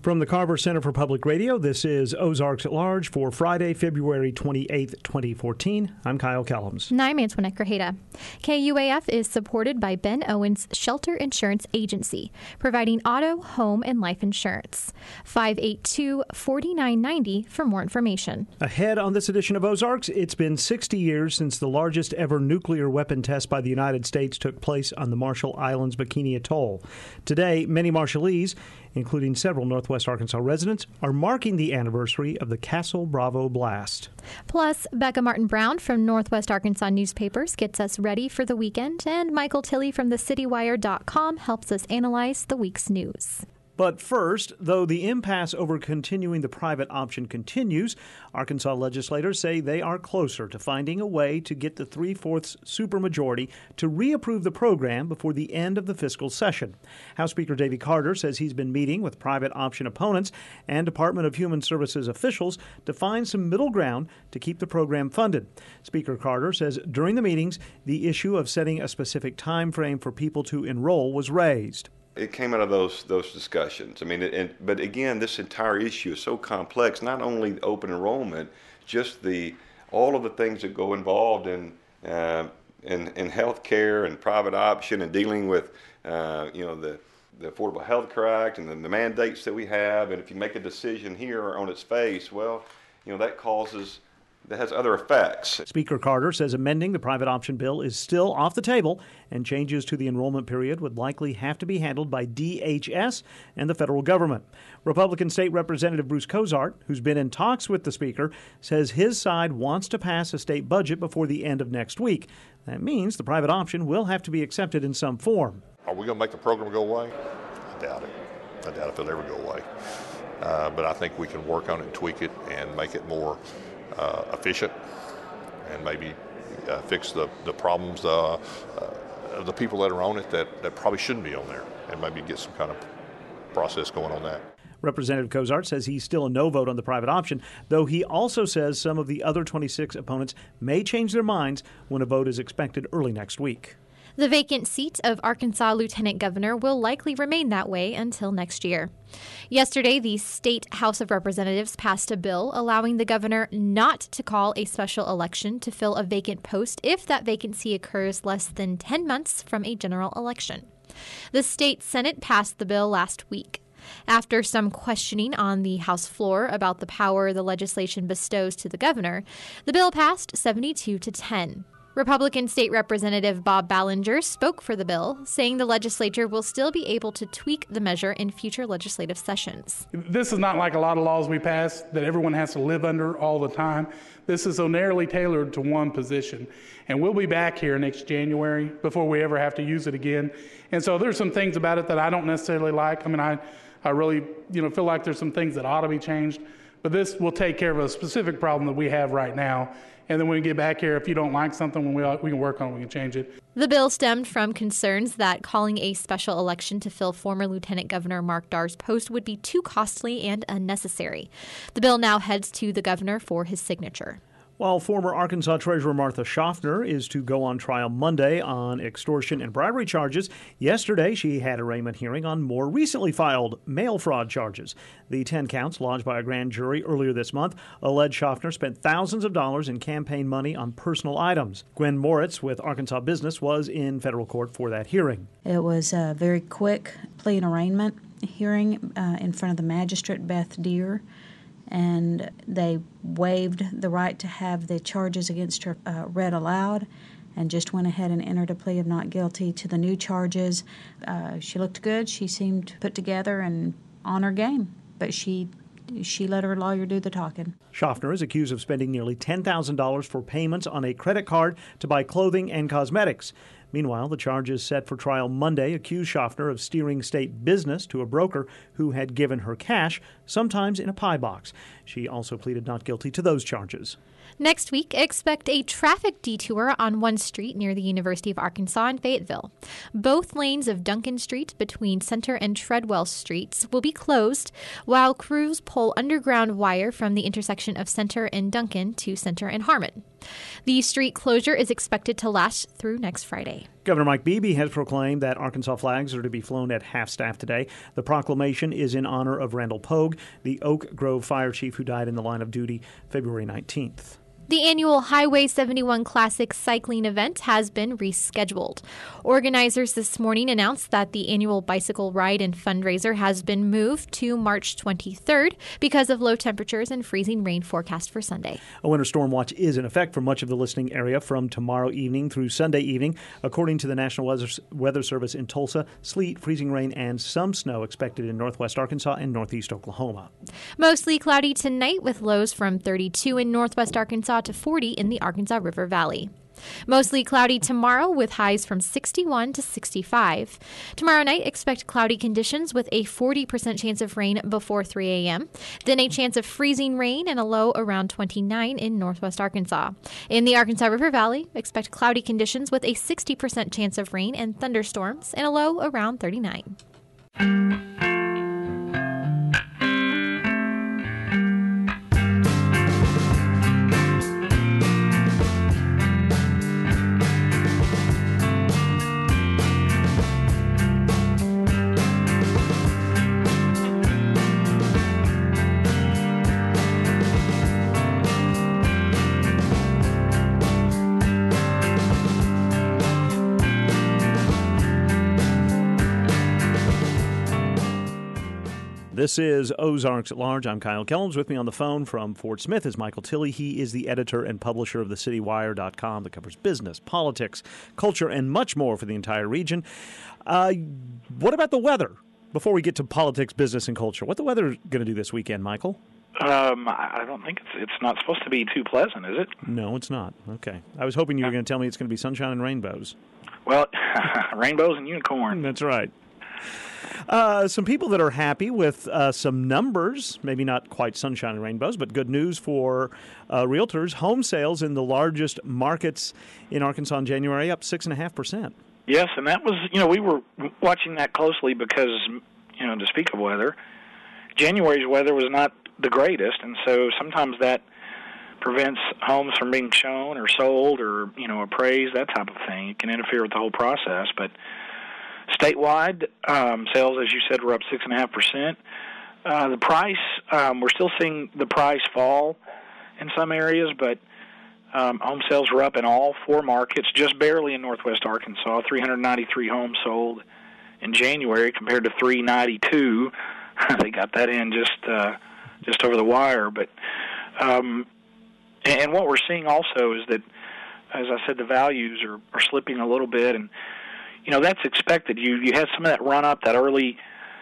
From the Carver Center for Public Radio, this is Ozarks at Large for Friday, February 28th, 2014. I'm Kyle Kellums. And I'm Antoinette Grajeda. KUAF is supported by Ben Owens Shelter Insurance Agency, providing auto, home, and life insurance. 582-4990 for more information. Ahead on this edition of Ozarks, it's been 60 years since the largest ever nuclear weapon test by the United States took place on the Marshall Islands Bikini Atoll. Today, many Marshallese, including several Northwest Arkansas residents, are marking the anniversary of the Castle Bravo blast. Plus, Becca Martin Brown from Northwest Arkansas Newspapers gets us ready for the weekend, and Michael Tilley from thecitywire.com helps us analyze the week's news. But first, though the impasse over continuing the private option continues, Arkansas legislators say they are closer to finding a way to get the 3/4 supermajority to reapprove the program before the end of the fiscal session. House Speaker Davy Carter says he's been meeting with private option opponents and Department of Human Services officials to find some middle ground to keep the program funded. Speaker Carter says during the meetings, the issue of setting a specific time frame for people to enroll was raised. It came out of those discussions. I mean, but again, this entire issue is so complex. Not only open enrollment, just all of the things that go involved in health care and private option and dealing with the Affordable Health Care Act and the mandates that we have. And if you make a decision here on its face, well, that has other effects. Speaker Carter says amending the private option bill is still off the table, and changes to the enrollment period would likely have to be handled by DHS and the federal government. Republican State Representative Bruce Cozart, who's been in talks with the Speaker, says his side wants to pass a state budget before the end of next week. That means the private option will have to be accepted in some form. Are we going to make the program go away? I doubt it. I doubt if it'll ever go away. But I think we can work on it and tweak it and make it more efficient, and maybe fix the problems of the people that are on it that probably shouldn't be on there, and maybe get some kind of process going on that. Representative Cozart says he's still a no vote on the private option, though he also says some of the other 26 opponents may change their minds when a vote is expected early next week. The vacant seat of Arkansas Lieutenant Governor will likely remain that way until next year. Yesterday, the State House of Representatives passed a bill allowing the governor not to call a special election to fill a vacant post if that vacancy occurs less than 10 months from a general election. The state Senate passed the bill last week. After some questioning on the House floor about the power the legislation bestows to the governor, the bill passed 72-10. Republican State Representative Bob Ballinger spoke for the bill, saying the legislature will still be able to tweak the measure in future legislative sessions. This is not like a lot of laws we pass that everyone has to live under all the time. This is so narrowly tailored to one position. And we'll be back here next January before we ever have to use it again. And so there's some things about it that I don't necessarily like. I mean, I really feel like there's some things that ought to be changed. But this will take care of a specific problem that we have right now. And then when we get back here, if you don't like something, we can work on it, we can change it. The bill stemmed from concerns that calling a special election to fill former Lieutenant Governor Mark Darr's post would be too costly and unnecessary. The bill now heads to the governor for his signature. While former Arkansas Treasurer Martha Schaffner is to go on trial Monday on extortion and bribery charges, yesterday she had arraignment hearing on more recently filed mail fraud charges. The 10 counts lodged by a grand jury earlier this month allege Schaffner spent thousands of dollars in campaign money on personal items. Gwen Moritz with Arkansas Business was in federal court for that hearing. It was a very quick plea and arraignment hearing in front of the magistrate, Beth Deere. And they waived the right to have the charges against her read aloud and just went ahead and entered a plea of not guilty to the new charges. She looked good. She seemed put together and on her game, but she let her lawyer do the talking. Schaffner is accused of spending nearly $10,000 for payments on a credit card to buy clothing and cosmetics. Meanwhile, the charges set for trial Monday accuse Schaffner of steering state business to a broker who had given her cash, sometimes in a pie box. She also pleaded not guilty to those charges. Next week, expect a traffic detour on one street near the University of Arkansas in Fayetteville. Both lanes of Duncan Street between Center and Treadwell Streets will be closed, while crews pull underground wire from the intersection of Center and Duncan to Center and Harmon. The street closure is expected to last through next Friday. Governor Mike Beebe has proclaimed that Arkansas flags are to be flown at half-staff today. The proclamation is in honor of Randall Pogue, the Oak Grove fire chief who died in the line of duty February 19th. The annual Highway 71 Classic cycling event has been rescheduled. Organizers this morning announced that the annual bicycle ride and fundraiser has been moved to March 23rd because of low temperatures and freezing rain forecast for Sunday. A winter storm watch is in effect for much of the listening area from tomorrow evening through Sunday evening. According to the National Weather Service in Tulsa, sleet, freezing rain, and some snow expected in northwest Arkansas and northeast Oklahoma. Mostly cloudy tonight with lows from 32 in northwest Arkansas to 40 in the Arkansas River Valley. Mostly cloudy tomorrow with highs from 61 to 65. Tomorrow night, expect cloudy conditions with a 40% chance of rain before 3 a.m. Then a chance of freezing rain and a low around 29 in northwest Arkansas. In the Arkansas River Valley, expect cloudy conditions with a 60% chance of rain and thunderstorms and a low around 39. This is Ozarks at Large. I'm Kyle Kellums. With me on the phone from Fort Smith is Michael Tilley. He is the editor and publisher of thecitywire.com that covers business, politics, culture, and much more for the entire region. What about the weather? Before we get to politics, business, and culture, what the weather going to do this weekend, Michael? I don't think it's not supposed to be too pleasant, is it? No, it's not. Okay. I was hoping you were going to tell me it's going to be sunshine and rainbows. Well, rainbows and unicorn. That's right. Some people that are happy with some numbers, maybe not quite sunshine and rainbows, but good news for realtors. Home sales in the largest markets in Arkansas in January up 6.5%. Yes, and that was, we were watching that closely because, to speak of weather, January's weather was not the greatest, and so sometimes that prevents homes from being shown or sold or, appraised, that type of thing. It can interfere with the whole process, but statewide, sales, as you said, were up 6.5%. The price, we're still seeing the price fall in some areas, but home sales were up in all four markets, just barely in northwest Arkansas. 393 homes sold in January compared to 392. They got that in just over the wire. But and what we're seeing also is that, as I said, the values are slipping a little bit, and that's expected. You had some of that run up, that early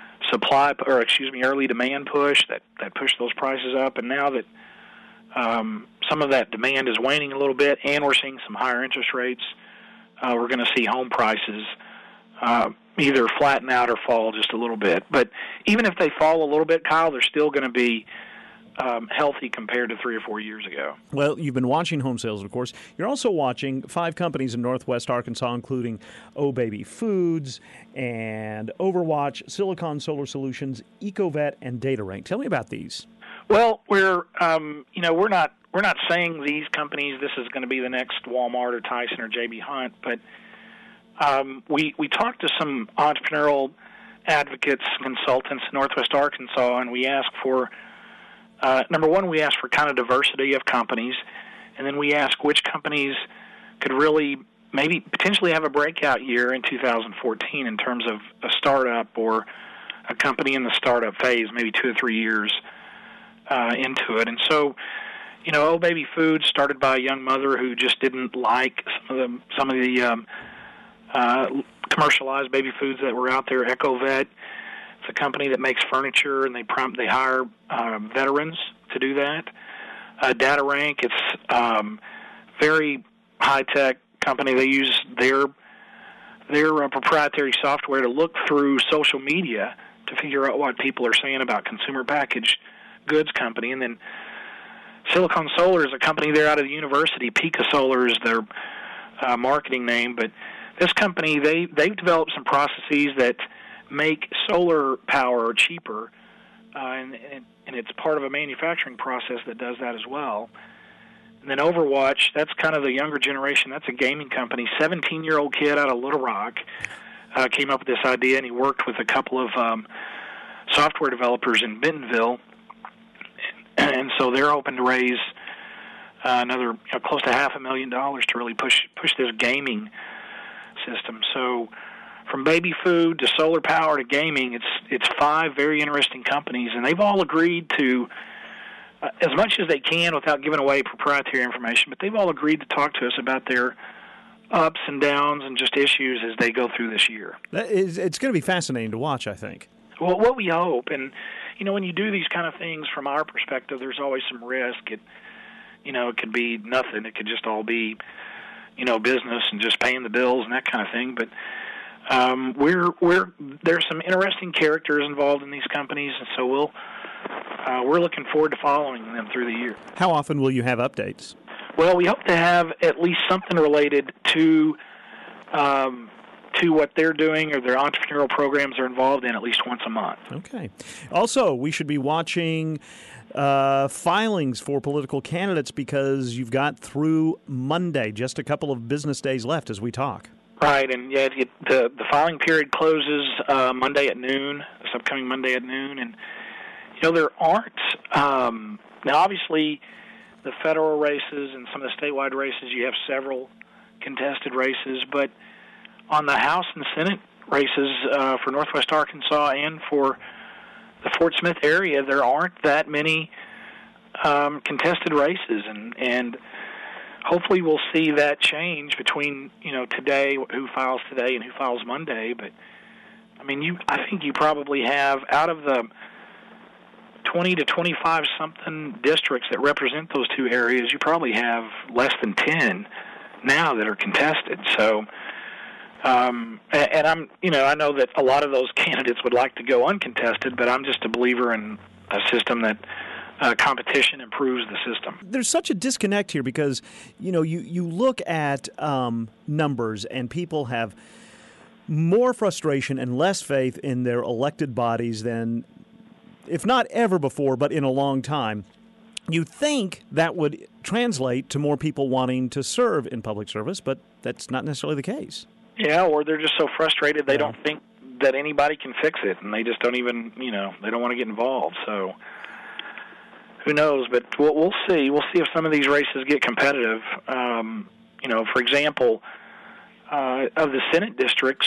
early demand push that pushed those prices up, and now that some of that demand is waning a little bit, and we're seeing some higher interest rates, we're going to see home prices either flatten out or fall just a little bit. But even if they fall a little bit, Kyle, they're still going to be healthy compared to 3 or 4 years ago. Well, you've been watching home sales, of course. You're also watching 5 companies in northwest Arkansas, including Oh Baby Foods and Overwatch, Silicon Solar Solutions, EcoVet, and DataRank. Tell me about these. Well, we're not saying these companies, this is going to be the next Walmart or Tyson or J.B. Hunt, but we talked to some entrepreneurial advocates, consultants in northwest Arkansas, and we asked for number one, we asked for kind of diversity of companies, and then we asked which companies could really maybe potentially have a breakout year in 2014 in terms of a startup or a company in the startup phase, maybe 2 or 3 years into it. And so, Oh Baby Foods started by a young mother who just didn't like some of the commercialized baby foods that were out there. EcoVet, it's a company that makes furniture, and they hire veterans to do that. DataRank, it's very high-tech company. They use their proprietary software to look through social media to figure out what people are saying about consumer packaged goods company. And then Silicon Solar is a company there out of the university. Pika Solar is their marketing name. But this company, they've developed some processes that make solar power cheaper, and it's part of a manufacturing process that does that as well. And then Overwatch, that's kind of the younger generation. That's a gaming company. 17-year-old kid out of Little Rock came up with this idea, and he worked with a couple of software developers in Bentonville. And so they're hoping to raise another close to $500,000 to really push this gaming system. So from baby food to solar power to gaming, it's 5 very interesting companies, and they've all agreed to, as much as they can without giving away proprietary information, but they've all agreed to talk to us about their ups and downs and just issues as they go through this year. It's going to be fascinating to watch, I think. Well, what we hope, and when you do these kind of things from our perspective, there's always some risk. It could be nothing. It could just all be, business and just paying the bills and that kind of thing. But there's some interesting characters involved in these companies, and so we're looking forward to following them through the year. How often will you have updates? Well, we hope to have at least something related to what they're doing or their entrepreneurial programs they're involved in at least once a month. Okay. Also, we should be watching filings for political candidates because you've got through Monday, just a couple of business days left as we talk. Right, and the filing period closes Monday at noon, this upcoming Monday at noon, and there aren't now obviously the federal races and some of the statewide races, you have several contested races, but on the House and Senate races for Northwest Arkansas and for the Fort Smith area, there aren't that many contested races, and hopefully we'll see that change between today, who files today and who files Monday. But I think you probably have, out of the 20 to 25 something districts that represent those two areas, you probably have less than 10 now that are contested. So and I know that a lot of those candidates would like to go uncontested, but I'm just a believer in a system that competition improves the system. There's such a disconnect here because, you look at numbers and people have more frustration and less faith in their elected bodies than, if not ever before, but in a long time. You think that would translate to more people wanting to serve in public service, but that's not necessarily the case. Yeah, or they're just so frustrated they don't think that anybody can fix it, and they just don't even, they don't want to get involved. So who knows? But we'll see. We'll see if some of these races get competitive. For example, of the Senate districts,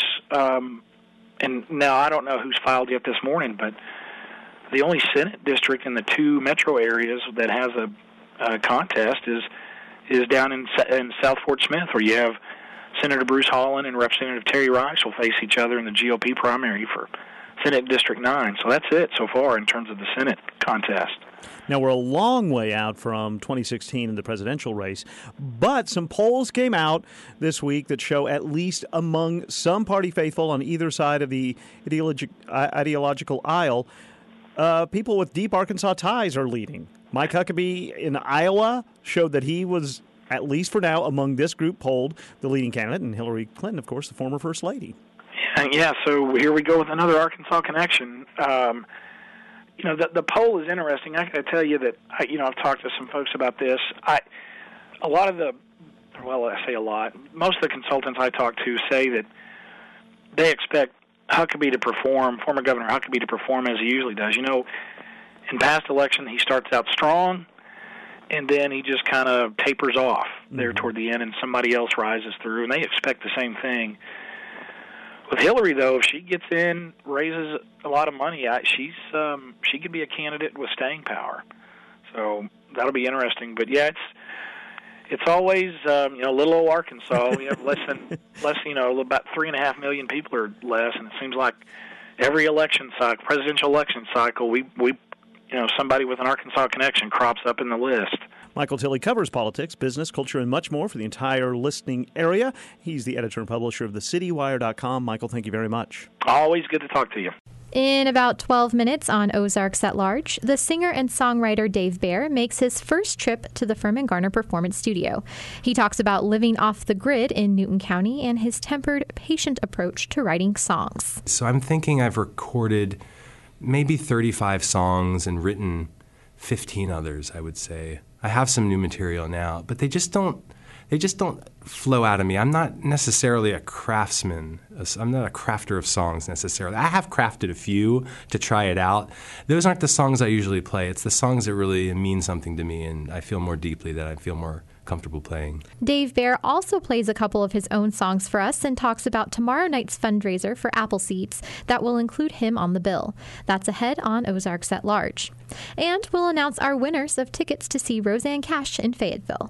and now I don't know who's filed yet this morning, but the only Senate district in the 2 metro areas that has a contest is down in South Fort Smith, where you have Senator Bruce Holland and Representative Terry Rice will face each other in the GOP primary for Senate District 9. So that's it so far in terms of the Senate contest. Now, we're a long way out from 2016 in the presidential race, but some polls came out this week that show, at least among some party faithful on either side of the ideological aisle, people with deep Arkansas ties are leading. Mike Huckabee in Iowa showed that he was, at least for now, among this group polled, the leading candidate, and Hillary Clinton, of course, the former First Lady. Yeah, so here we go with another Arkansas connection. The poll is interesting. I got to tell you that, I've talked to some folks about this. Most of the consultants I talk to say that they expect Huckabee to perform, former Governor Huckabee to perform as he usually does. In past elections, he starts out strong, and then he just kind of tapers off there toward the end, and somebody else rises through, and they expect the same thing. With Hillary, though, if she gets in, raises a lot of money, she could be a candidate with staying power. So that'll be interesting. But yeah, it's always little old Arkansas. We have less about 3.5 million people or less, and it seems like every election cycle, presidential election cycle, we somebody with an Arkansas connection crops up in the list. Michael Tilley covers politics, business, culture, and much more for the entire listening area. He's the editor and publisher of thecitywire.com. Michael, thank you very much. Always good to talk to you. In about 12 minutes on Ozarks at Large, the singer and songwriter Dave Baer makes his first trip to the Furman Garner Performance Studio. He talks about living off the grid in Newton County and his tempered, patient approach to writing songs. So I'm thinking I've recorded maybe 35 songs and written 15 others, I would say. I have some new material now, but they just don't flow out of me. I'm not necessarily a craftsman. I'm not a crafter of songs necessarily. I have crafted a few to try it out. Those aren't the songs I usually play. It's the songs that really mean something to me, and I feel more deeply, that I feel more comfortable playing. Dave Bear also plays a couple of his own songs for us and talks about tomorrow night's fundraiser for Apple Seeds that will include him on the bill. That's ahead on Ozarks at Large. And we'll announce our winners of tickets to see Roseanne Cash in Fayetteville.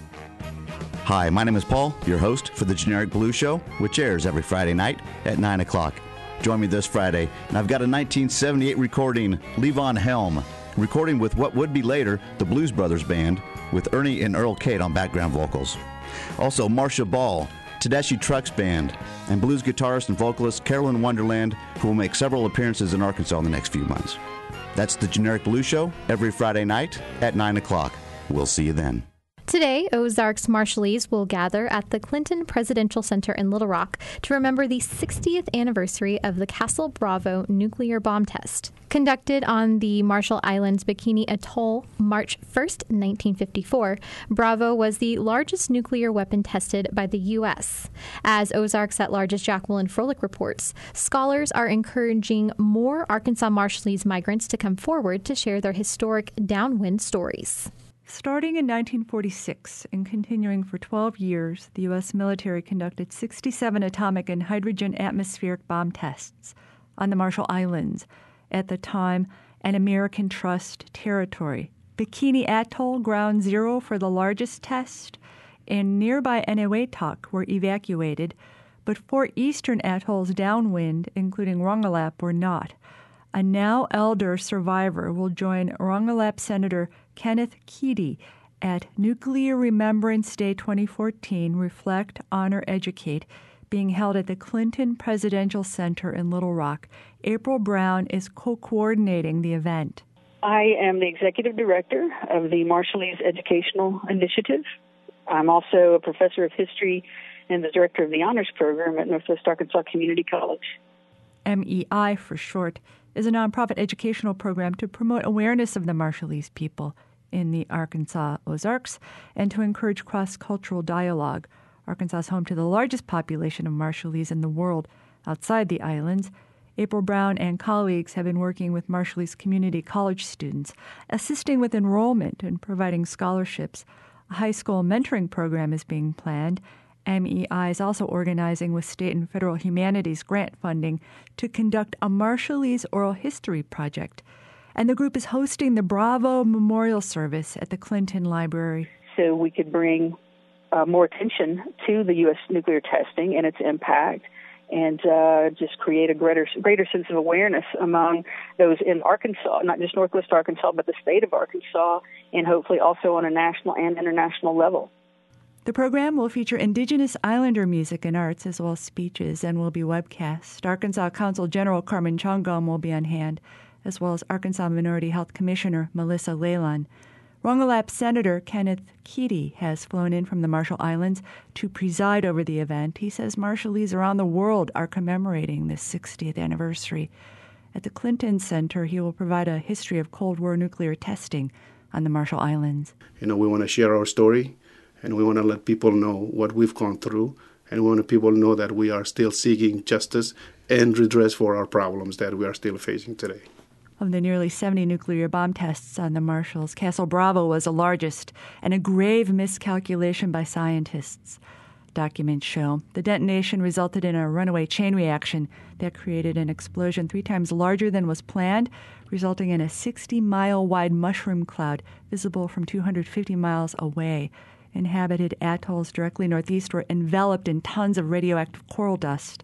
Hi, my name is Paul, your host for the Generic Blue Show, which airs every Friday night at 9 o'clock. Join me this Friday, and I've got a 1978 recording, Levon Helm, recording with what would be later the Blues Brothers Band, with Ernie and Earl Cate on background vocals. Also, Marcia Ball, Tedeschi Trucks Band, and blues guitarist and vocalist Carolyn Wonderland, who will make several appearances in Arkansas in the next few months. That's the Generic Blue Show every Friday night at 9 o'clock. We'll see you then. Today, Ozarks Marshallese will gather at the Clinton Presidential Center in Little Rock to remember the 60th anniversary of the Castle Bravo nuclear bomb test. Conducted on the Marshall Islands Bikini Atoll March 1st, 1954, Bravo was the largest nuclear weapon tested by the U.S. As Ozarks at Large's Jacqueline Froelich reports, scholars are encouraging more Arkansas Marshallese migrants to come forward to share their historic downwind stories. Starting in 1946 and continuing for 12 years, the U.S. military conducted 67 atomic and hydrogen atmospheric bomb tests on the Marshall Islands, at the time an American Trust territory. Bikini Atoll, ground zero for the largest test, and nearby Eniwetok were evacuated, but 4 eastern atolls downwind, including Rongelap, were not. A now elder survivor will join Rongelap Senator Kenneth Keedy at Nuclear Remembrance Day 2014, Reflect, Honor, Educate, being held at the Clinton Presidential Center in Little Rock. April Brown is co-coordinating the event. I am the executive director of the Marshallese Educational Initiative. I'm also a professor of history and the director of the honors program at Northwest Arkansas Community College. MEI, for short, is a nonprofit educational program to promote awareness of the Marshallese people in the Arkansas Ozarks and to encourage cross-cultural dialogue. Arkansas is home to the largest population of Marshallese in the world outside the islands. April Brown and colleagues have been working with Marshallese community college students, assisting with enrollment and providing scholarships. A high school mentoring program is being planned. MEI is also organizing with state and federal humanities grant funding to conduct a Marshallese oral history project. And the group is hosting the Bravo Memorial Service at the Clinton Library. So we could bring more attention to the U.S. nuclear testing and its impact, and just create a greater sense of awareness among those in Arkansas, not just Northwest Arkansas, but the state of Arkansas, and hopefully also on a national and international level. The program will feature Indigenous Islander music and arts as well as speeches and will be webcast. Arkansas Consul General Carmen Chongom will be on hand, as well as Arkansas Minority Health Commissioner Melissa Leyland. Rongelap Senator Kenneth Keedy has flown in from the Marshall Islands to preside over the event. He says Marshallese around the world are commemorating this 60th anniversary. At the Clinton Center, he will provide a history of Cold War nuclear testing on the Marshall Islands. We want to share our story, and we want to let people know what we've gone through, and we want people to know that we are still seeking justice and redress for our problems that we are still facing today. Of the nearly 70 nuclear bomb tests on the Marshalls, Castle Bravo was the largest, and a grave miscalculation by scientists. Documents show the detonation resulted in a runaway chain reaction that created an explosion 3 times larger than was planned, resulting in a 60-mile-wide mushroom cloud visible from 250 miles away. Inhabited atolls directly northeast were enveloped in tons of radioactive coral dust.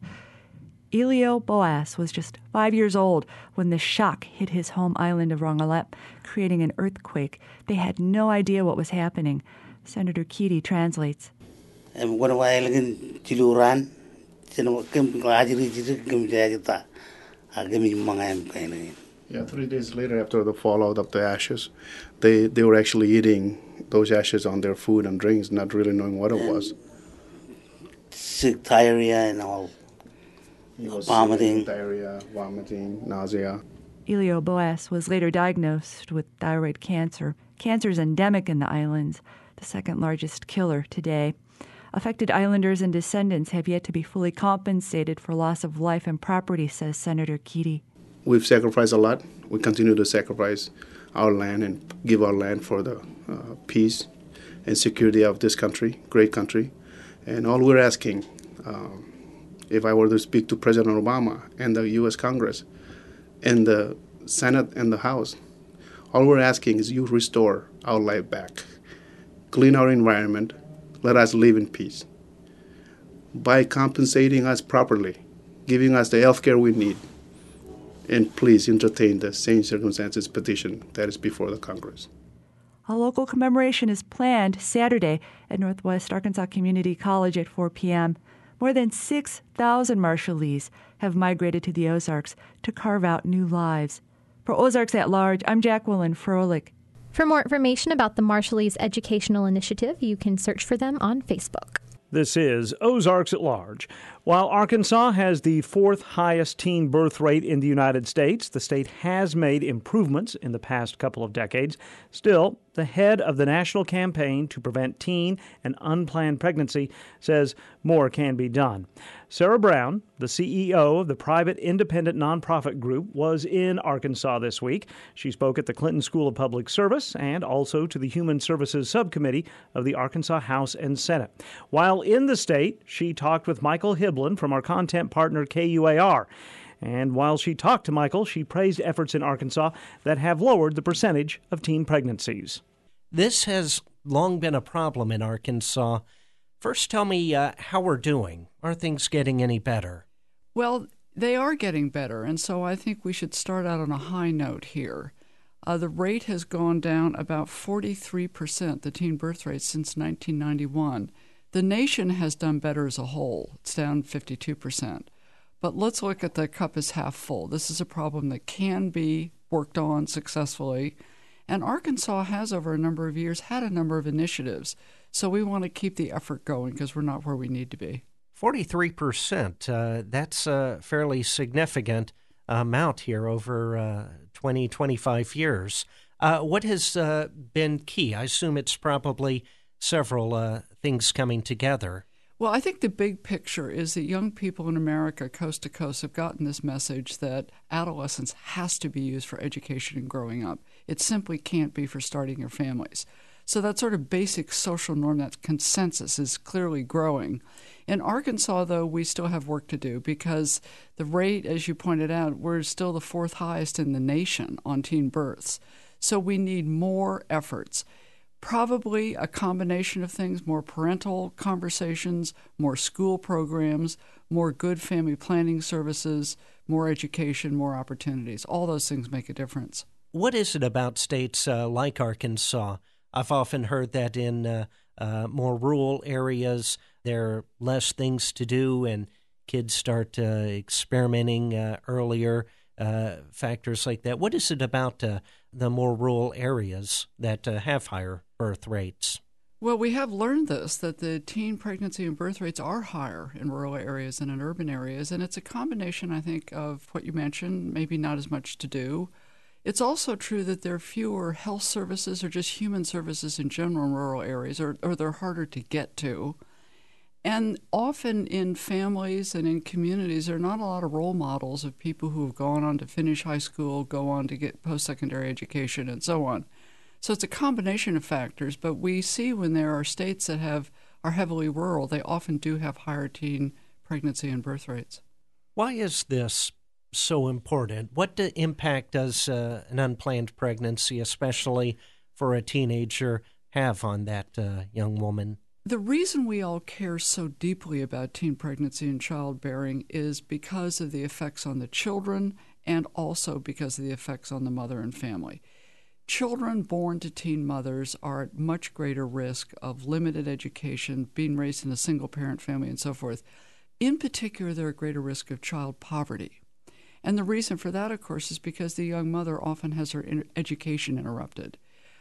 Elio Boas was just 5 years old when the shock hit his home island of Rongelap, creating an earthquake. They had no idea what was happening. Senator Keedy translates. Yeah, 3 days later, after the fallout of the ashes, they were actually eating those ashes on their food and drinks, not really knowing what it was. Sick, diarrhea, and all. Vomiting, nausea. Elio Boas was later diagnosed with thyroid cancer. Cancer is endemic in the islands, the second largest killer today. Affected islanders and descendants have yet to be fully compensated for loss of life and property, says Senator Keaty. We've sacrificed a lot. We continue to sacrifice our land and give our land for the peace and security of this country, great country. And all we're asking, if I were to speak to President Obama and the U.S. Congress and the Senate and the House, all we're asking is you restore our life back, clean our environment, let us live in peace. By compensating us properly, giving us the health care we need, and please entertain the same circumstances petition that is before the Congress. A local commemoration is planned Saturday at Northwest Arkansas Community College at 4 p.m. More than 6,000 Marshallese have migrated to the Ozarks to carve out new lives. For Ozarks at Large, I'm Jacqueline Froelich. For more information about the Marshallese Educational Initiative, you can search for them on Facebook. This is Ozarks at Large. While Arkansas has the fourth highest teen birth rate in the United States, the state has made improvements in the past couple of decades. Still, the head of the national campaign to prevent teen and unplanned pregnancy says more can be done. Sarah Brown, the CEO of the private independent nonprofit group, was in Arkansas this week. She spoke at the Clinton School of Public Service and also to the Human Services Subcommittee of the Arkansas House and Senate. While in the state, she talked with Michael Hiblin from our content partner KUAR. And while she talked to Michael, she praised efforts in Arkansas that have lowered the percentage of teen pregnancies. This has long been a problem in Arkansas. First, tell me how we're doing. Are things getting any better? Well, they are getting better, and so I think we should start out on a high note here. The rate has gone down about 43%, the teen birth rate, since 1991. The nation has done better as a whole. It's down 52%. But let's look at the cup as half full. This is a problem that can be worked on successfully. And Arkansas has, over a number of years, had a number of initiatives. So we want to keep the effort going because we're not where we need to be. 43%, that's a fairly significant amount here over 20, 25 years. What has been key? I assume it's probably several things coming together. Well, I think the big picture is that young people in America, coast to coast, have gotten this message that adolescence has to be used for education and growing up. It simply can't be for starting your families. So that sort of basic social norm, that consensus, is clearly growing. In Arkansas, though, we still have work to do because the rate, as you pointed out, we're still the fourth highest in the nation on teen births. So we need more efforts. Probably a combination of things, more parental conversations, more school programs, more good family planning services, more education, more opportunities. All those things make a difference. What is it about states like Arkansas? I've often heard that in more rural areas, there are less things to do and kids start experimenting earlier, factors like that. What is it about the more rural areas that have higher birth rates? Well, we have learned this, that the teen pregnancy and birth rates are higher in rural areas than in urban areas, and it's a combination, I think, of what you mentioned, maybe not as much to do. It's also true that there are fewer health services or just human services in general in rural areas, or they're harder to get to. And often in families and in communities, there are not a lot of role models of people who have gone on to finish high school, go on to get post-secondary education, and so on. So it's a combination of factors, but we see when there are states that are heavily rural, they often do have higher teen pregnancy and birth rates. Why is this so important? What impact does an unplanned pregnancy, especially for a teenager, have on that young woman? The reason we all care so deeply about teen pregnancy and childbearing is because of the effects on the children and also because of the effects on the mother and family. Children born to teen mothers are at much greater risk of limited education, being raised in a single-parent family, and so forth. In particular, they're at greater risk of child poverty. And the reason for that, of course, is because the young mother often has her education interrupted.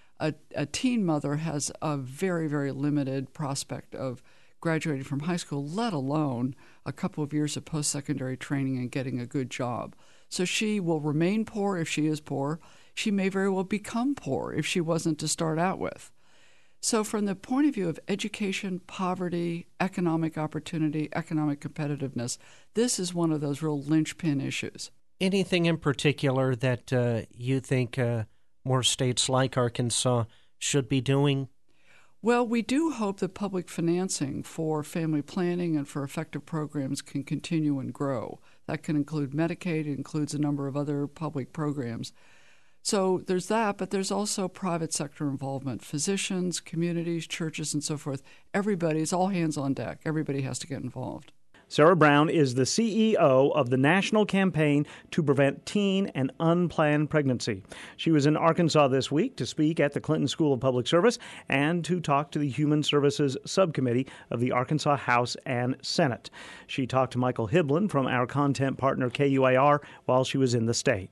A teen mother has a very, very limited prospect of graduating from high school, let alone a couple of years of post-secondary training and getting a good job. So she will remain poor if she is poor. She may very well become poor if she wasn't to start out with. So from the point of view of education, poverty, economic opportunity, economic competitiveness, this is one of those real linchpin issues. Anything in particular that you think more states like Arkansas should be doing? Well, we do hope that public financing for family planning and for effective programs can continue and grow. That can include Medicaid, it includes a number of other public programs. So there's that, but there's also private sector involvement. Physicians, communities, churches, and so forth. Everybody, it's all hands on deck. Everybody has to get involved. Sarah Brown is the CEO of the National Campaign to Prevent Teen and Unplanned Pregnancy. She was in Arkansas this week to speak at the Clinton School of Public Service and to talk to the Human Services Subcommittee of the Arkansas House and Senate. She talked to Michael Hiblin from our content partner KUAR while she was in the state.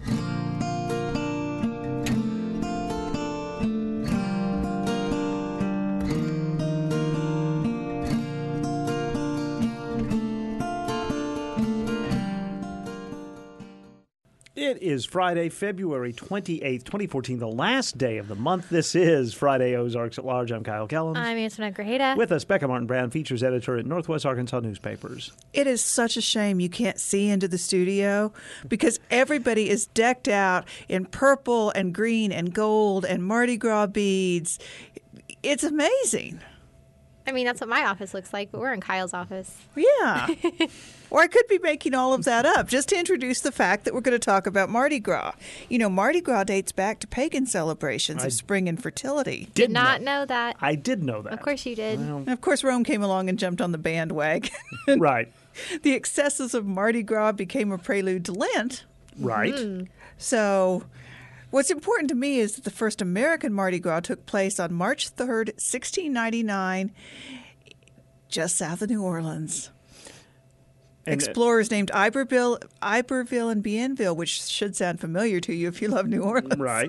It is Friday, February 28th, 2014, the last day of the month. This is Friday Ozarks at Large. I'm Kyle Kellums. I'm Antoinette Grajeda. With us, Becca Martin Brown, features editor at Northwest Arkansas Newspapers. It is such a shame you can't see into the studio because everybody is decked out in purple and green and gold and Mardi Gras beads. It's amazing. I mean, that's what my office looks like, but we're in Kyle's office. Yeah. Or I could be making all of that up just to introduce the fact that we're going to talk about Mardi Gras. You know, Mardi Gras dates back to pagan celebrations of spring and fertility. Did not know that. I did know that. Of course you did. Well, of course, Rome came along and jumped on the bandwagon. Right. The excesses of Mardi Gras became a prelude to Lent. Right. Mm-hmm. So what's important to me is that the first American Mardi Gras took place on March 3rd, 1699, just south of New Orleans. And explorers named Iberville and Bienville, which should sound familiar to you if you love New Orleans. Right.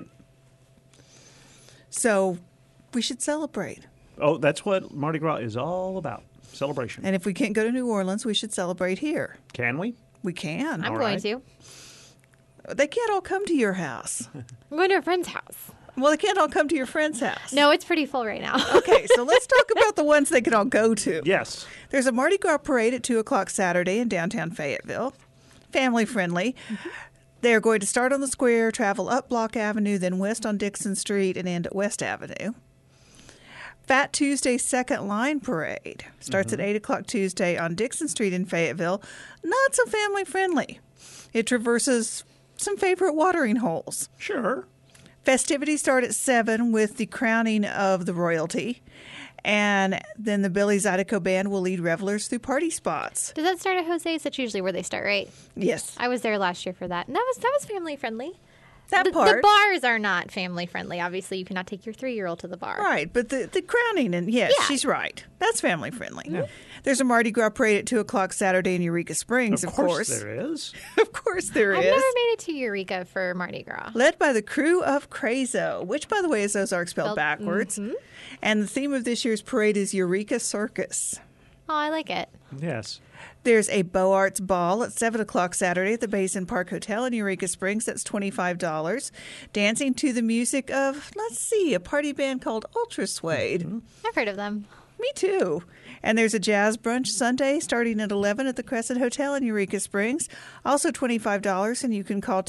So we should celebrate. Oh, that's what Mardi Gras is all about, celebration. And if we can't go to New Orleans, we should celebrate here. Can we? We can. I'm going to. They can't all come to your house. I'm going to a friend's house. Well, they can't all come to your friend's house. No, it's pretty full right now. Okay, so let's talk about the ones they can all go to. Yes. There's a Mardi Gras parade at 2 o'clock Saturday in downtown Fayetteville. Family friendly. Mm-hmm. They're going to start on the square, travel up Block Avenue, then west on Dixon Street, and end at West Avenue. Fat Tuesday Second Line Parade starts at 8 o'clock Tuesday on Dixon Street in Fayetteville. Not so family friendly. It traverses some favorite watering holes. Sure. Festivities start at 7 with the crowning of the royalty. And then the Billy Zydeco Band will lead revelers through party spots. Does that start at Jose's? That's usually where they start, right? Yes. I was there last year for that. And that was family friendly. The bars are not family friendly. Obviously, you cannot take your 3-year-old to the bar. Right, but the crowning, and yes, yeah. She's right. That's family friendly. Yeah. There's a Mardi Gras parade at 2 o'clock Saturday in Eureka Springs, of course. There is. Of course there is. I've never made it to Eureka for Mardi Gras. Led by the crew of Crazo, which, by the way, is Ozark spelled backwards. Mm-hmm. And the theme of this year's parade is Eureka Circus. Oh, I like it. Yes. There's a Beaux Arts Ball at 7 o'clock Saturday at the Basin Park Hotel in Eureka Springs. That's $25. Dancing to the music of, a party band called Ultra Suede. Mm-hmm. I've heard of them. Me too. And there's a jazz brunch Sunday starting at 11 at the Crescent Hotel in Eureka Springs. Also $25, and you can call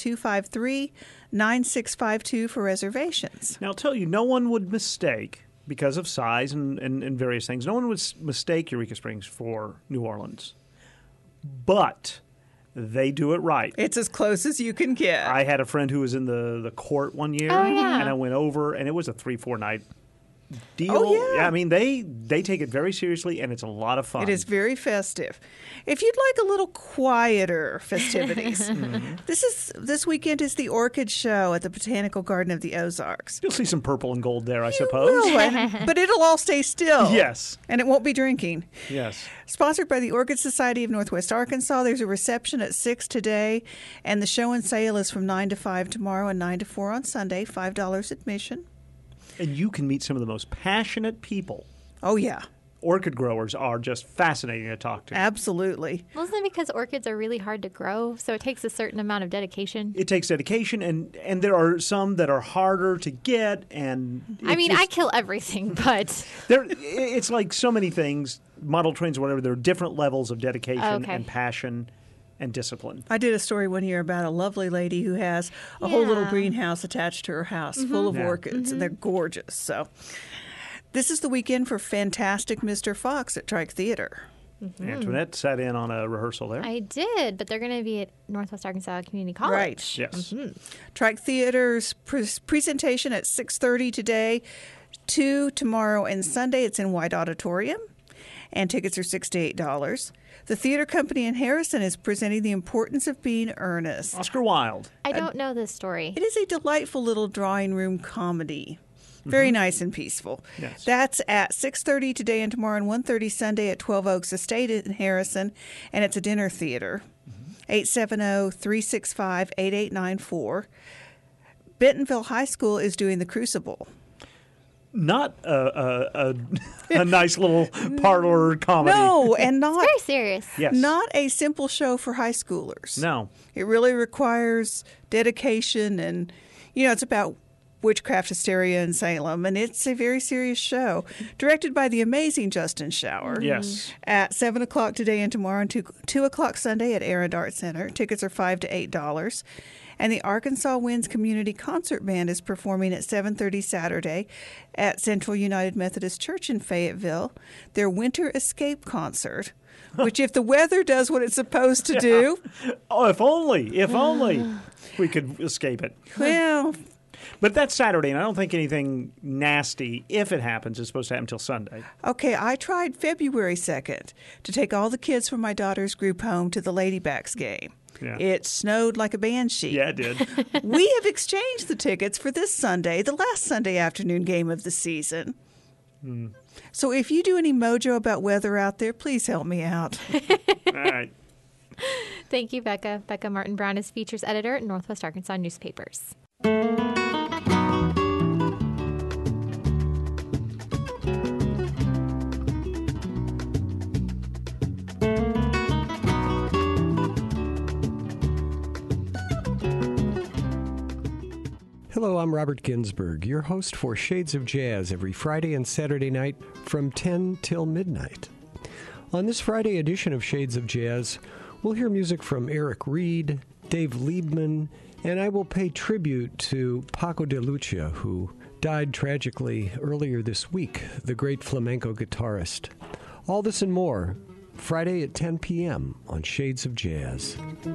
253-9652 for reservations. Now, I'll tell you, no one would mistake, because of size and various things, no one would mistake Eureka Springs for New Orleans. But they do it right. It's as close as you can get. I had a friend who was in the court one year, and I went over, and it was a 3-4 night deal. Oh, yeah. I mean, they take it very seriously, and it's a lot of fun. It is very festive. If you'd like a little quieter festivities, this weekend is the Orchid Show at the Botanical Garden of the Ozarks. You'll see some purple and gold there, I suppose. But it'll all stay still. Yes. And it won't be drinking. Yes. Sponsored by the Orchid Society of Northwest Arkansas. There's a reception at 6 today, and the show and sale is from 9 to 5 tomorrow and 9 to 4 on Sunday, $5 admission. And you can meet some of the most passionate people. Oh, yeah. orchid growers are just fascinating to talk to. Absolutely. Well, isn't it because orchids are really hard to grow, so it takes a certain amount of dedication? It takes dedication, and there are some that are harder to get. And I kill everything, but it's like so many things, model trains or whatever. There are different levels of dedication and passion and discipline. I did a story one year about a lovely lady who has a whole little greenhouse attached to her house full of orchids, and they're gorgeous. So this is the weekend for Fantastic Mr. Fox at Trike Theater. Antoinette sat in on a rehearsal there. I did, but they're going to be at Northwest Arkansas Community College. Right. Yes. Trike Theater's presentation at 6:30 today, 2 tomorrow and Sunday. It's in White Auditorium, and tickets are $6 to $8. The theater company in Harrison is presenting The Importance of Being Earnest. Oscar Wilde. I don't know this story. It is a delightful little drawing room comedy. Very nice and peaceful. Yes. That's at 6:30 today and tomorrow, and 1:30 Sunday at 12 Oaks Estate in Harrison, and it's a dinner theater. 870-365-8894. Bentonville High School is doing The Crucible. Not a nice little parlor comedy. No, and not it's very serious. Yes. Not a simple show for high schoolers. No. It really requires dedication, and it's about witchcraft hysteria in Salem, and it's a very serious show. Directed by the amazing Justin Schauer. Yes. At 7 o'clock today and tomorrow, and 2 o'clock Sunday at Arend Art Center. Tickets are $5 to $8. And the Arkansas Winds Community Concert Band is performing at 7:30 Saturday at Central United Methodist Church in Fayetteville. Their Winter Escape Concert, which if the weather does what it's supposed to do. Oh, if only we could escape it. Well, but that's Saturday, and I don't think anything nasty, if it happens, is supposed to happen until Sunday. Okay, I tried February 2nd to take all the kids from my daughter's group home to the Ladybacks game. Yeah. It snowed like a banshee. Yeah, it did. We have exchanged the tickets for this Sunday, the last Sunday afternoon game of the season. So if you do any mojo about weather out there, please help me out. All right. Thank you, Becca. Becca Martin Brown is features editor at Northwest Arkansas Newspapers. Hello, I'm Robert Ginsburg, your host for Shades of Jazz every Friday and Saturday night from 10 till midnight. On this Friday edition of Shades of Jazz, we'll hear music from Eric Reed, Dave Liebman, and I will pay tribute to Paco de Lucia, who died tragically earlier this week, the great flamenco guitarist. All this and more, Friday at 10 p.m. on Shades of Jazz.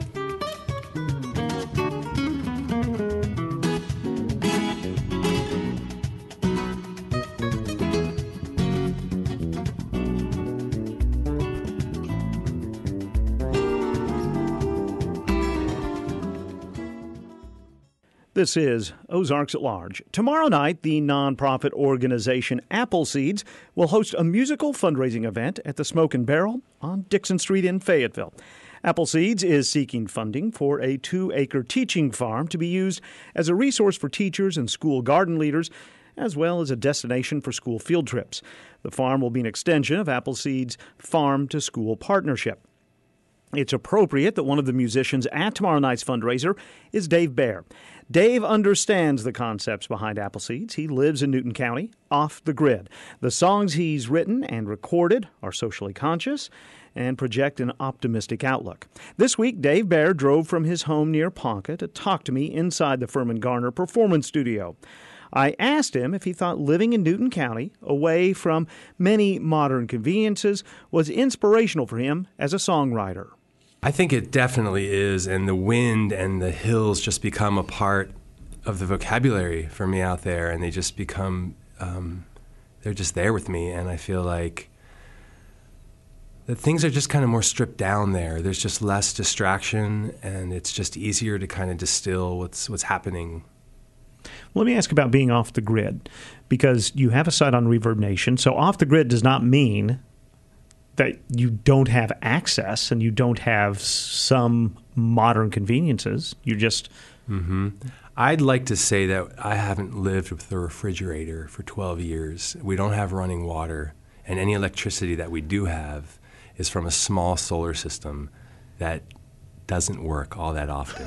This is Ozarks at Large. Tomorrow night, the nonprofit organization Appleseeds will host a musical fundraising event at the Smoke and Barrel on Dixon Street in Fayetteville. Appleseeds is seeking funding for a 2-acre teaching farm to be used as a resource for teachers and school garden leaders, as well as a destination for school field trips. The farm will be an extension of Appleseeds' farm-to-school partnership. It's appropriate that one of the musicians at tomorrow night's fundraiser is Dave Baer. Dave understands the concepts behind Appleseeds. He lives in Newton County, off the grid. The songs he's written and recorded are socially conscious and project an optimistic outlook. This week, Dave Baer drove from his home near Ponca to talk to me inside the Furman Garner Performance Studio. I asked him if he thought living in Newton County, away from many modern conveniences, was inspirational for him as a songwriter. I think it definitely is, and the wind and the hills just become a part of the vocabulary for me out there, and they just become, they're just there with me, and I feel like that things are just kind of more stripped down there. There's just less distraction, and it's just easier to kind of distill what's happening. Let me ask about being off the grid, because you have a site on Reverb Nation, so off the grid does not mean that you don't have access and you don't have some modern conveniences. You just... Mm-hmm. I'd like to say that I haven't lived with a refrigerator for 12 years. We don't have running water. And any electricity that we do have is from a small solar system that doesn't work all that often.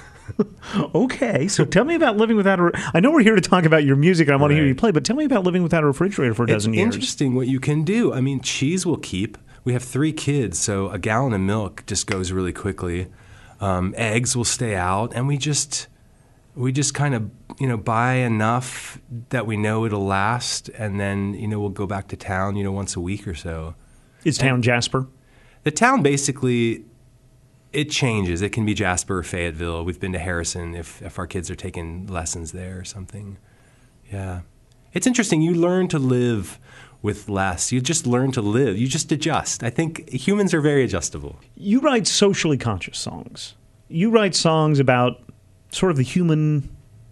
Okay, so tell me about living without I know we're here to talk about your music and I want to hear you play, but tell me about living without a refrigerator for a dozen years. It's interesting what you can do. I mean, cheese will keep. We have 3 kids, so a gallon of milk just goes really quickly. Eggs will stay out, and we just kind of, buy enough that we know it'll last, and then, we'll go back to town, once a week or so. Is town Jasper? The town basically, it changes. It can be Jasper or Fayetteville. We've been to Harrison if our kids are taking lessons there or something. Yeah. It's interesting. You learn to live with less. You just learn to live. You just adjust. I think humans are very adjustable. You write socially conscious songs. You write songs about sort of the human,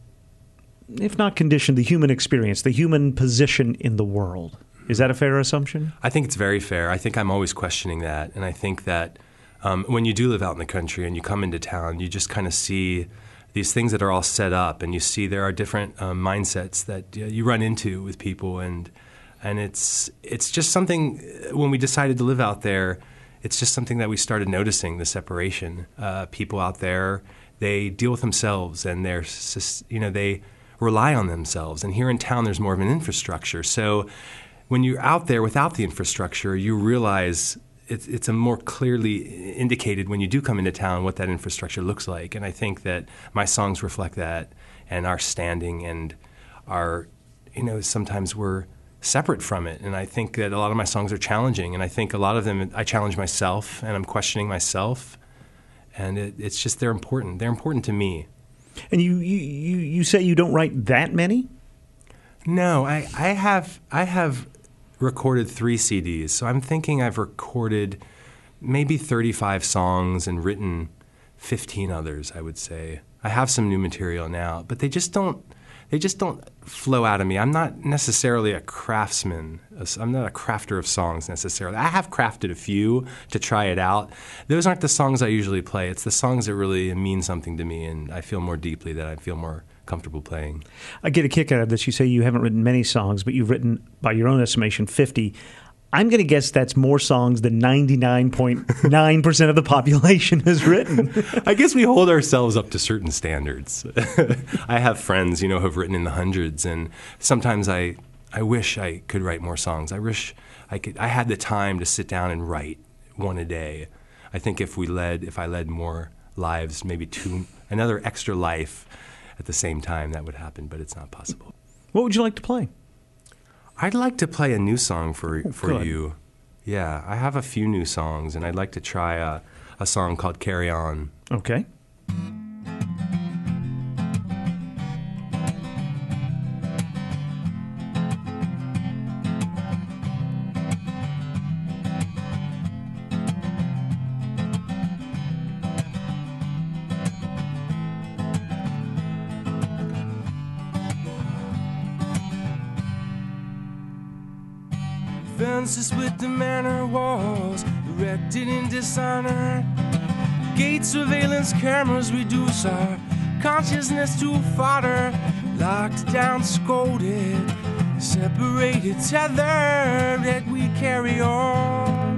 if not condition, the human experience, the human position in the world. Is that a fair assumption? I think it's very fair. I think I'm always questioning that. And I think that when you do live out in the country and you come into town, you just kind of see these things that are all set up, and you see there are different mindsets that you run into with people, and it's just something. When we decided to live out there, it's just something that we started noticing, the separation. People out there, they deal with themselves, and they rely on themselves. And here in town, there's more of an infrastructure. So when you're out there without the infrastructure, you realize it's a more clearly indicated when you do come into town what that infrastructure looks like. And I think that my songs reflect that, and our standing and our, sometimes we're separate from it. And I think that a lot of my songs are challenging, and I think a lot of them I challenge myself, and I'm questioning myself, and it's just they're important. They're important to me. And you say you don't write that many? No, I have recorded 3 CDs, so I'm thinking I've recorded maybe 35 songs and written 15 others, I would say. I have some new material now, but they just don't flow out of me. I'm not necessarily a craftsman. I'm not a crafter of songs necessarily. I have crafted a few to try it out. Those aren't the songs I usually play. It's the songs that really mean something to me, and I feel more deeply, that I feel more comfortable playing. I get a kick out of this. You say you haven't written many songs, but you've written, by your own estimation, 50. I'm going to guess that's more songs than 99.9% of the population has written. I guess we hold ourselves up to certain standards. I have friends, who have written in the hundreds, and sometimes I wish I could write more songs. I wish I had the time to sit down and write one a day. I think if I led more lives, maybe another extra life at the same time, that would happen, but it's not possible. What would you like to play? I'd like to play a new song for you. Yeah, I have a few new songs, and I'd like to try a song called Carry On. Okay. Fences with the manor walls erected in dishonor. Gate surveillance cameras reduce our consciousness to fodder. Locked down, scolded, separated, tethered, yet we carry on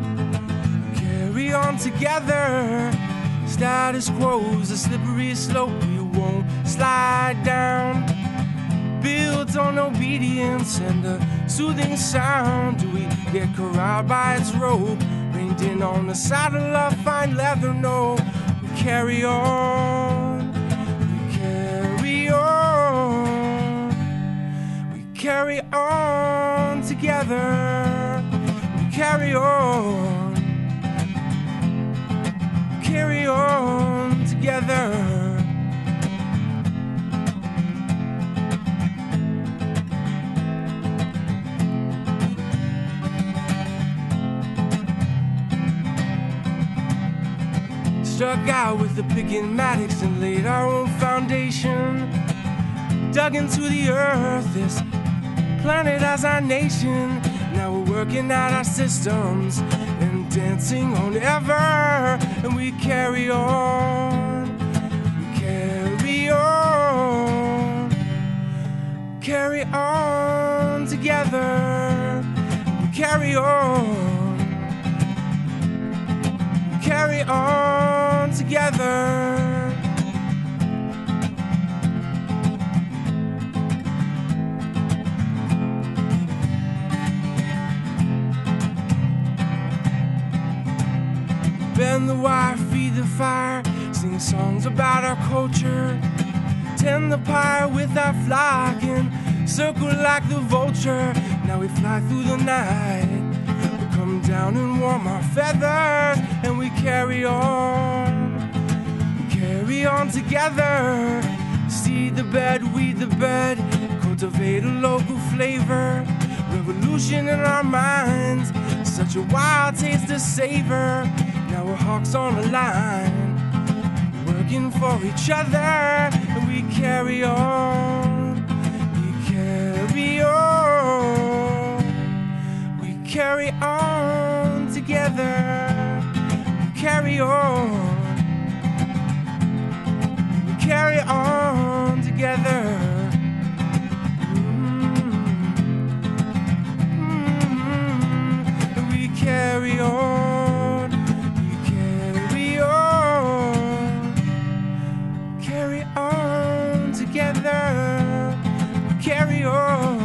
together. Status quo's a slippery slope we won't slide down. Built on obedience and a soothing sound. Do we get corralled by its rope? Reined in on the saddle of fine leather? No, we carry on. We carry on. We carry on together. We carry on. We carry on together. Struck out with the picking mattocks and laid our own foundation. Dug into the earth, this planet as our nation. Now we're working out our systems and dancing on ever. And we carry on, we carry on, carry on together. We carry on together. Bend the wire, feed the fire, sing songs about our culture, tend the pyre with our flock and circle like the vulture. Now we fly through the night, we come down and warm our feathers, and we carry on together. Seed the bed, weed the bed, cultivate a local flavor, revolution in our minds, such a wild taste to savor. Now we're hawks on the line, working for each other, and we carry on, we carry on, we carry on together, we carry on, we carry on together. We carry on. Carry on.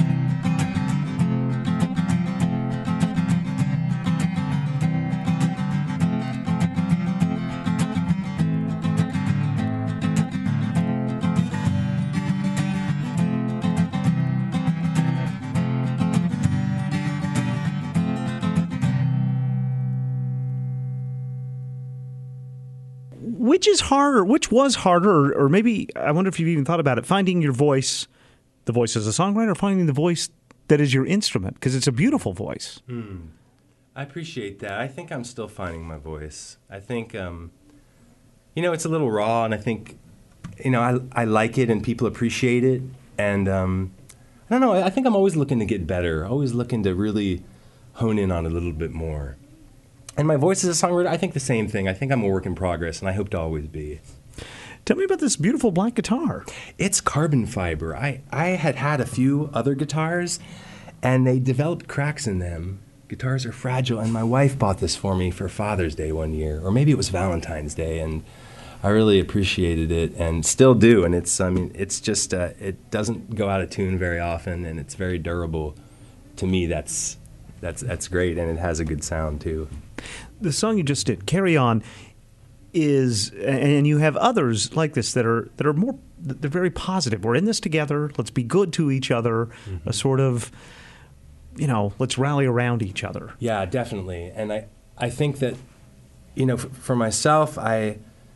Which is harder? Which was harder, or maybe I wonder if you've even thought about it, finding your voice, the voice as a songwriter, or finding the voice that is your instrument, because it's a beautiful voice. I appreciate that. I think I'm still finding my voice. I think, it's a little raw, and I think, I like it, and people appreciate it. And I don't know, I think I'm always looking to get better, always looking to really hone in on it a little bit more. And my voice as a songwriter, I think the same thing. I think I'm a work in progress, and I hope to always be. Tell me about this beautiful black guitar. It's carbon fiber. I had a few other guitars, and they developed cracks in them. Guitars are fragile, and my wife bought this for me for Father's Day one year, or maybe it was Valentine's Day, and I really appreciated it, and still do. And it's just, it doesn't go out of tune very often, and it's very durable. To me, that's great, and it has a good sound too. The song you just did, "Carry On," is, and you have others like this that are more, they're very positive. We're in this together. Let's be good to each other. Mm-hmm. A sort of, let's rally around each other. Yeah, definitely. And I think that, for myself, I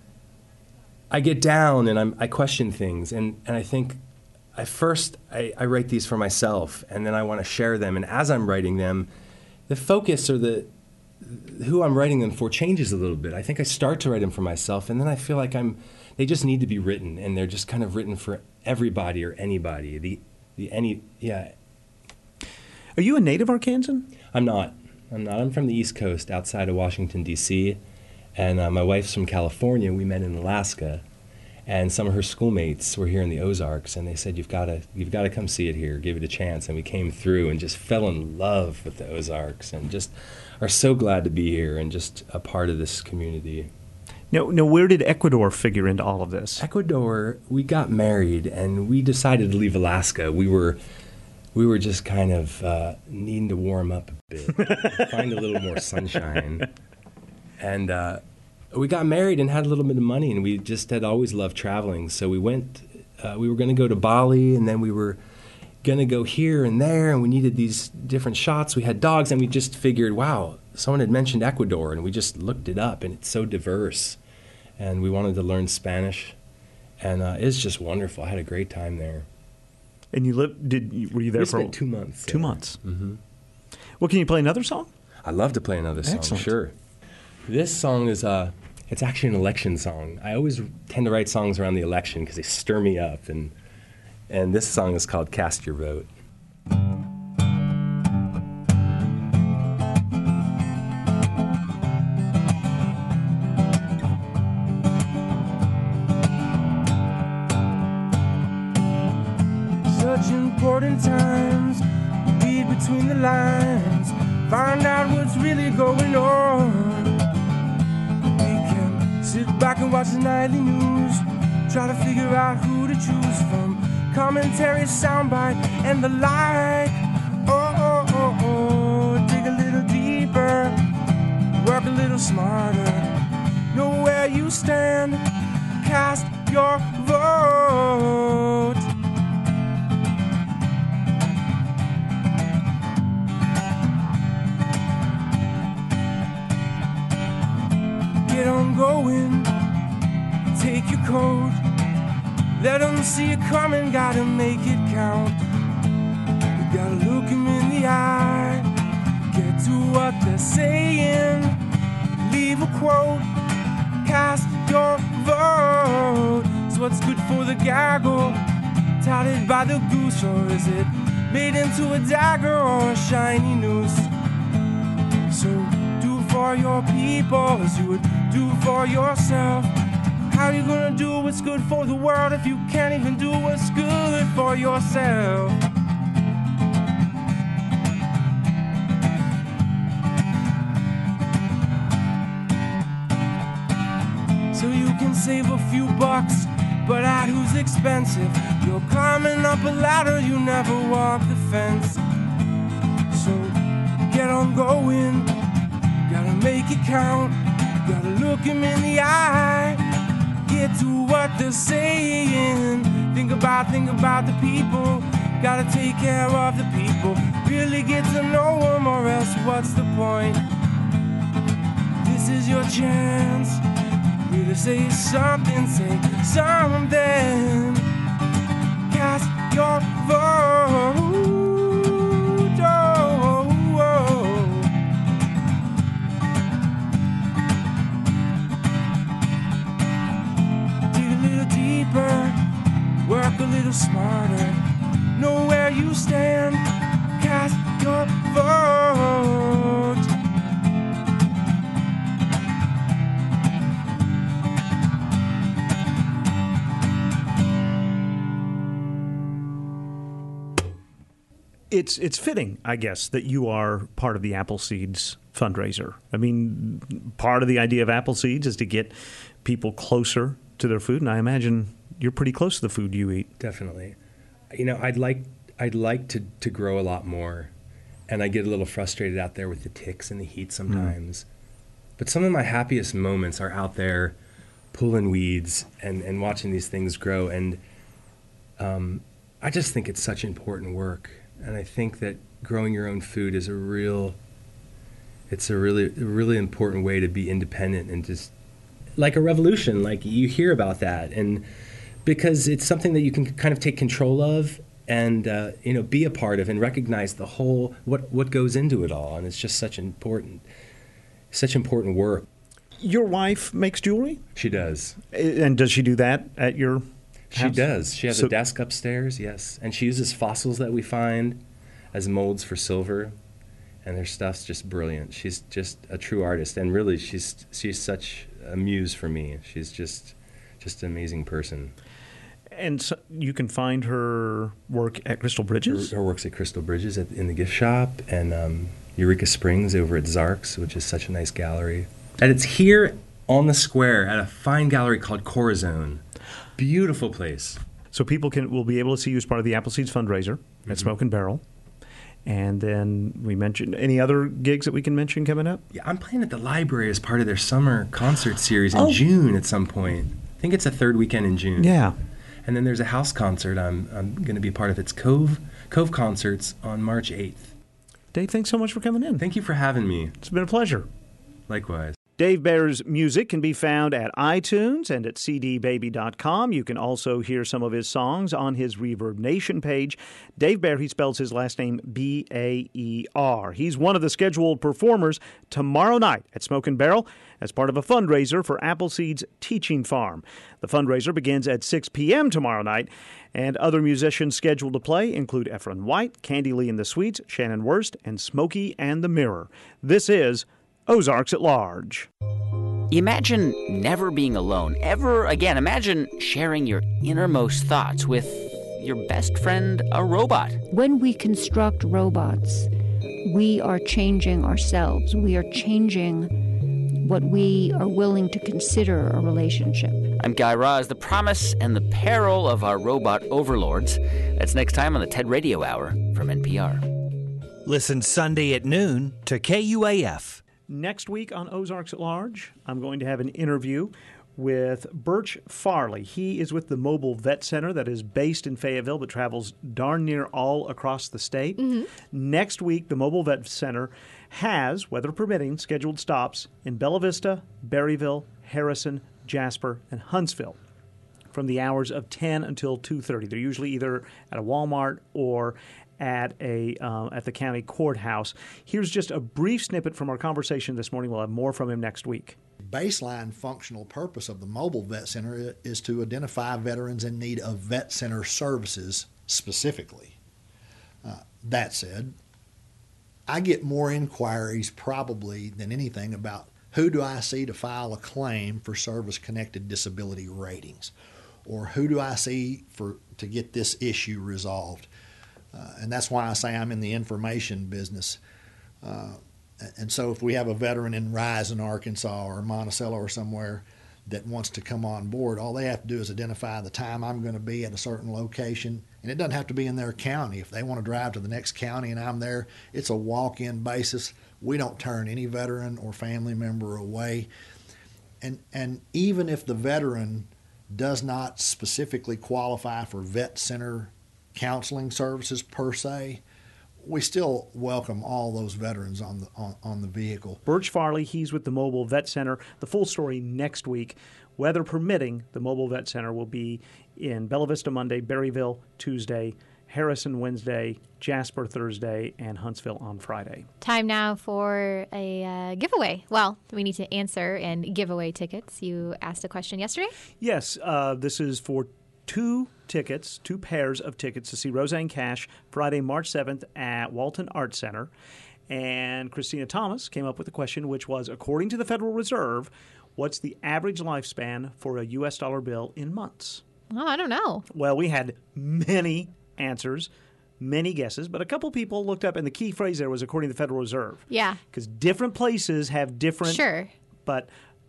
get down and I question things, and I think I write these for myself, and then I want to share them. And as I'm writing them, the focus or who I'm writing them for changes a little bit. I think I start to write them for myself, and then I feel like they just need to be written, and they're just kind of written for everybody or anybody. Yeah. Are you a native Arkansan? I'm not. I'm from the East Coast, outside of Washington, D.C., and my wife's from California. We met in Alaska, and some of her schoolmates were here in the Ozarks, and they said, you've got to come see it here, give it a chance. And we came through and just fell in love with the Ozarks, and just are so glad to be here and just a part of this community. Now, where did Ecuador figure into all of this? Ecuador, we got married, and we decided to leave Alaska. We were just kind of needing to warm up a bit, find a little more sunshine. And we got married and had a little bit of money, and we just had always loved traveling. So we went, we were going to go to Bali, and then we were going to go here and there, and we needed these different shots. We had dogs, and we just figured, wow, someone had mentioned Ecuador, and we just looked it up, and it's so diverse. And we wanted to learn Spanish, and it's just wonderful. I had a great time there. And were you there for 2 months? 2 months. Mm-hmm. Well, can you play another song? I'd love to play another song. Excellent. Sure. This song is it's actually an election song. I always tend to write songs around the election because they stir me up, and this song is called "Cast Your Vote." Such important times, read between the lines, find out what's really going on. We can sit back and watch the nightly news, try to figure out who to choose from, commentary, soundbite, and the like. Dig a little deeper, work a little smarter, know where you stand, cast your vote. Get on going, take your coat, let them see you coming, gotta make it count. You gotta look them in the eye, get to what they're saying, leave a quote, cast your vote. Is what's good for the gaggle touted by the goose, or is it made into a dagger or a shiny noose? So do for your people as you would do for yourself. How you gonna do what's good for the world if you can't even do what's good for yourself? So you can save a few bucks, but at whose expensive? You're climbing up a ladder, you never walk the fence. So get on going, gotta make it count, gotta look him in the eye, get to what they're saying. Think about the people, gotta take care of the people, really get to know them, or else what's the point? This is your chance, really say something, cast your vote. Work a little smarter, know where you stand, cast your vote. It's fitting, I guess, that you are part of the Appleseeds fundraiser. I mean, part of the idea of Appleseeds is to get people closer to their food, and I imagine you're pretty close to the food you eat. Definitely. You know, I'd like to grow a lot more, and I get a little frustrated out there with the ticks and the heat sometimes. But some of my happiest moments are out there pulling weeds and watching these things grow. And I just think it's such important work. And I think that growing your own food is a really important way to be independent and just like a revolution. Like you hear about that, and because it's something that you can kind of take control of and be a part of and recognize the whole what goes into it all. And it's just such important work. Your wife makes jewelry? She does. And does she do that at your house? She does. She has a desk upstairs, yes. And she uses fossils that we find as molds for silver. And her stuff's just brilliant. She's just a true artist. And really, she's such a muse for me. She's just an amazing person. And so you can find her work at Crystal Bridges? Her work's at Crystal Bridges in the gift shop, and Eureka Springs over at Zark's, which is such a nice gallery. And it's here on the square at a fine gallery called Corazon. Beautiful place. So people will be able to see you as part of the Appleseeds fundraiser at Smoke and Barrel. And then we mentioned any other gigs that we can mention coming up? Yeah, I'm playing at the library as part of their summer concert series in June at some point. I think it's the third weekend in June. Yeah. And then there's a house concert. I'm going to be a part of its Cove Concerts on March 8th. Dave, thanks so much for coming in. Thank you for having me. It's been a pleasure. Likewise. Dave Baer's music can be found at iTunes and at cdbaby.com. You can also hear some of his songs on his Reverb Nation page. Dave Baer, he spells his last name B-A-E-R. He's one of the scheduled performers tomorrow night at Smoke and Barrel as part of a fundraiser for Appleseed's Teaching Farm. The fundraiser begins at 6 p.m. tomorrow night, and other musicians scheduled to play include Efren White, Candy Lee and the Sweets, Shannon Wurst, and Smokey and the Mirror. This is Ozarks at Large. Imagine never being alone ever again. Imagine sharing your innermost thoughts with your best friend a robot. When we construct robots, we are changing ourselves. We are changing what we are willing to consider a relationship. I'm Guy Raz. The promise and the peril of our robot overlords. That's next time on the TED Radio Hour from NPR. Listen Sunday at noon to KUAF. Next week on Ozarks at Large, I'm going to have an interview with Birch Farley. He is with the Mobile Vet Center that is based in Fayetteville but travels darn near all across the state. Next week, the Mobile Vet Center has, weather permitting, scheduled stops in Bella Vista, Berryville, Harrison, Jasper, and Huntsville from the hours of 10 until 2:30. They're usually either at a Walmart or at the county courthouse. Here's just a brief snippet from our conversation this morning. We'll have more from him next week. Baseline functional purpose of the Mobile Vet Center is to identify veterans in need of vet center services specifically. That said, I get more inquiries probably than anything about who do I see to file a claim for service-connected disability ratings, or who do I see to get this issue resolved. And that's why I say I'm in the information business. And so if we have a veteran in Rison, Arkansas, or Monticello or somewhere that wants to come on board, all they have to do is identify the time I'm going to be at a certain location. And it doesn't have to be in their county. If they want to drive to the next county and I'm there, it's a walk-in basis. We don't turn any veteran or family member away. And even if the veteran does not specifically qualify for vet center counseling services per se, we still welcome all those veterans on the vehicle. Birch Farley, he's with the Mobile Vet Center. The full story next week. Weather permitting, the Mobile Vet Center will be in Bella Vista Monday, Berryville Tuesday, Harrison Wednesday, Jasper Thursday, and Huntsville on Friday. Time now for a giveaway. Well, we need to answer and give away tickets. You asked a question yesterday? Yes, this is for two pairs of tickets to see Roseanne Cash Friday, March 7th at Walton Arts Center. And Christina Thomas came up with a question, which was, according to the Federal Reserve, what's the average lifespan for a U.S. dollar bill in months? Oh, I don't know. Well, we had many answers, many guesses, but a couple people looked up, and the key phrase there was according to the Federal Reserve. Yeah. Because different places have different. Sure. But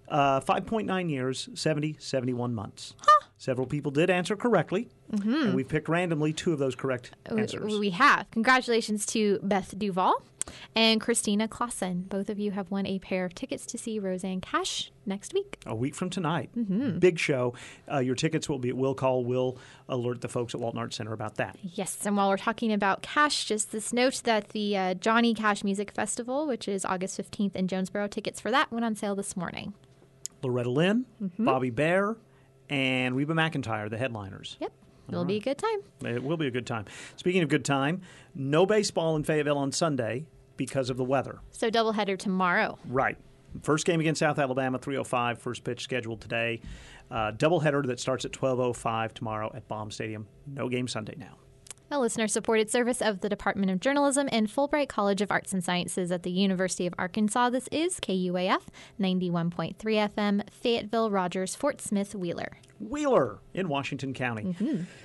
5.9 years, 71 months. Huh. Several people did answer correctly, and we picked randomly two of those correct answers. We have. Congratulations to Beth Duvall and Christina Clausen. Both of you have won a pair of tickets to see Roseanne Cash next week. A week from tonight. Big show. Your tickets will be at Will Call. We'll alert the folks at Walton Arts Center about that. Yes, and while we're talking about Cash, just this note that the Johnny Cash Music Festival, which is August 15th in Jonesboro, tickets for that went on sale this morning. Loretta Lynn, Bobby Bare, and Reba McEntire, the headliners. Yep. It'll be a good time. It will be a good time. Speaking of good time, no baseball in Fayetteville on Sunday because of the weather. So doubleheader tomorrow. Right. First game against South Alabama, 3:05. First pitch scheduled today. Doubleheader that starts at 12:05 tomorrow at Baum Stadium. No game Sunday now. A listener-supported service of the Department of Journalism and Fulbright College of Arts and Sciences at the University of Arkansas. This is KUAF 91.3 FM, Fayetteville, Rogers, Fort Smith, Wheeler. Wheeler in Washington County.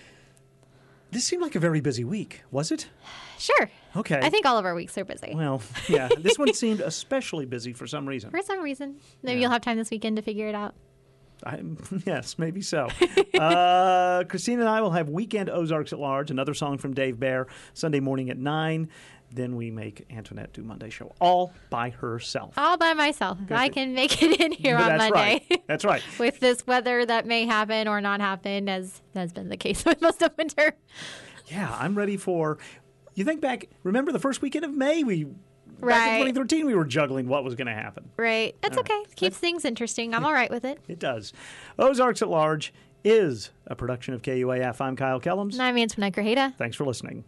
This seemed like a very busy week, was it? Sure. Okay. I think all of our weeks are busy. Well, yeah. This one seemed especially busy for some reason. For some reason. Maybe you'll have time this weekend to figure it out. Yes, maybe so. Christina and I will have Weekend Ozarks at Large, another song from Dave Bear, Sunday morning at 9. Then we make Antoinette do Monday show all by herself. All by myself. I can make it in here on Monday. Right. That's right. With this weather that may happen or not happen, as has been the case with most of winter. Yeah, I'm ready for... You think back, remember the first weekend of May? Back in 2013, we were juggling what was going to happen. Right. That's okay. Keeps things interesting. I'm all right with it. It does. Ozarks at Large is a production of KUAF. I'm Kyle Kellums. And I'm Antoinette Grajeda. Thanks for listening.